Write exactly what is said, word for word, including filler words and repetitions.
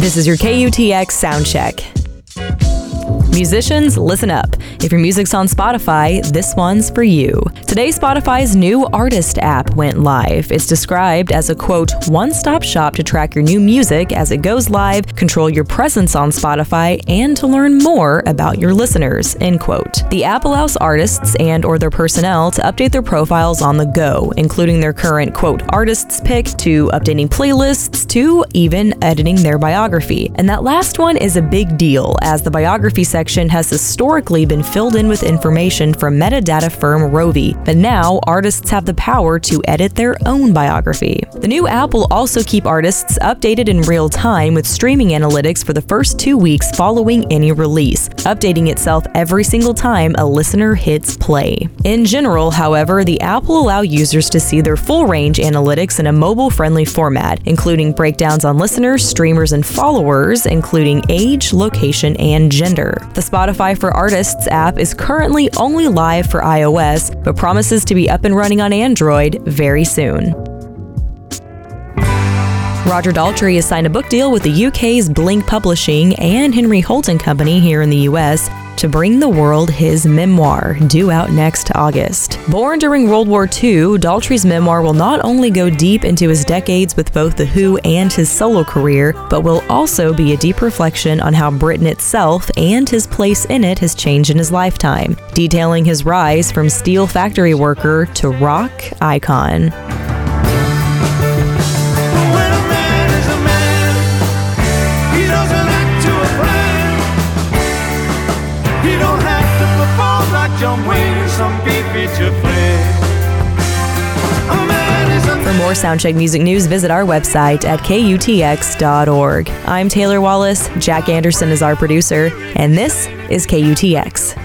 This is your K U T X Soundcheck. Musicians, listen up. If your music's on Spotify, this one's for you. Today, Spotify's new Artist app went live. It's described as a, quote, one-stop shop to track your new music as it goes live, control your presence on Spotify, and to learn more about your listeners, end quote. The app allows artists and or their personnel to update their profiles on the go, including their current, quote, artist's pick, to updating playlists, to even editing their biography. And that last one is a big deal, as the biography section has historically been filled in with information from metadata firm Rovi, but now artists have the power to edit their own biography. The new app will also keep artists updated in real time with streaming analytics for the first two weeks following any release, updating itself every single time a listener hits play. In general, however, the app will allow users to see their full range analytics in a mobile-friendly format, including breakdowns on listeners, streamers, and followers, including age, location, and gender. The Spotify for Artists app is currently only live for iOS, but promises to be up and running on Android very soon. Roger Daltrey has signed a book deal with the U K's Blink Publishing and Henry Holt and Company here in the U S to bring the world his memoir, due out next August. Born during World War Two, Daltrey's memoir will not only go deep into his decades with both The Who and his solo career, but will also be a deep reflection on how Britain itself and his place in it has changed in his lifetime, detailing his rise from steel factory worker to rock icon. For more Soundcheck music news, visit our website at K U T X dot org. I'm Taylor Wallace, Jack Anderson is our producer, and this is K U T X.